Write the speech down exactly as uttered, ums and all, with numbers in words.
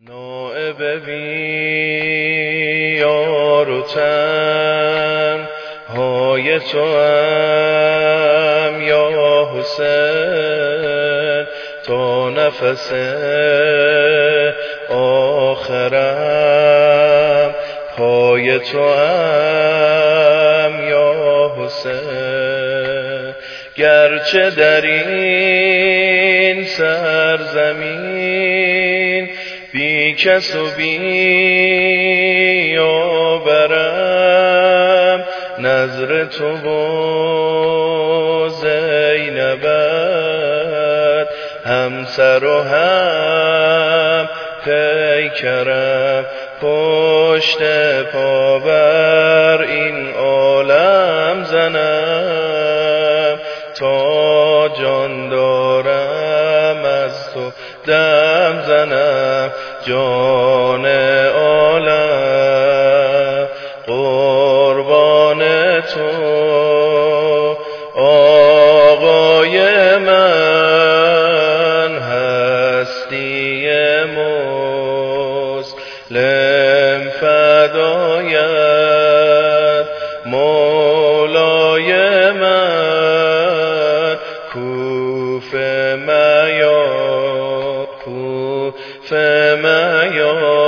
نائب بیار و تن های تو هم یا حسین، تا نفس آخرم پای تو هم یا حسین. گرچه در این سرزمین بی کس و بی آبرم، نظر تو و زینبت همسر و هم پیکرم. پشت پا بر این عالم زنم، تا جان دارم از تو دم زنم. جان عالم قربان تو، آقای من هستی مسلم فدایت. مولای من کوفه میا، کوفه میا.